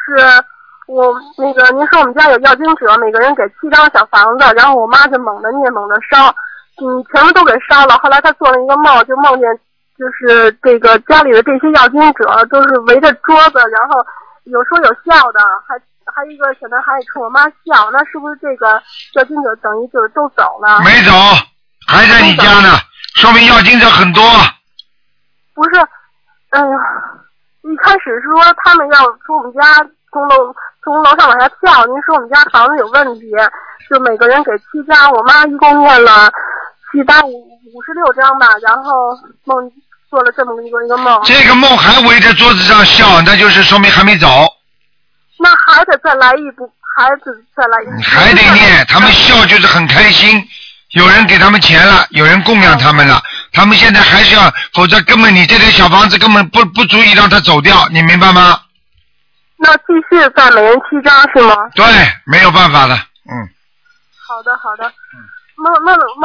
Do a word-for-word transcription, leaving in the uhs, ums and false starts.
我那个您说我们家有要经者，每个人给七张小房子，然后我妈就猛地念猛地烧，嗯，全部都给烧了。后来她做了一个梦，就梦见就是这个家里的这些要经者都是围着桌子，然后有说有笑的，还还有一个小男孩冲我妈笑，那是不是这个要经者等于就是都走了？ 没走，还在你家呢，说明要经者很多。 不是，哎呀，一开始是说他们要从我们家从楼从楼上往下跳，您说我们家房子有问题，就每个人给七张，我妈一共念了七八五五十六张吧，然后梦做了这么一个一个梦。 这个梦还围着桌子上笑，那就是说明还没走。 那还得再来一步，还得再来一步。 还得念，他们笑就是很开心，有人给他们钱了，有人供养他们了，他们现在还是要，否则根本你这间小房子根本不不足以让他走掉，你明白吗？ 那继续再每人七张是吗？ 对，没有办法的，嗯。 好的，好的。嗯。那那那。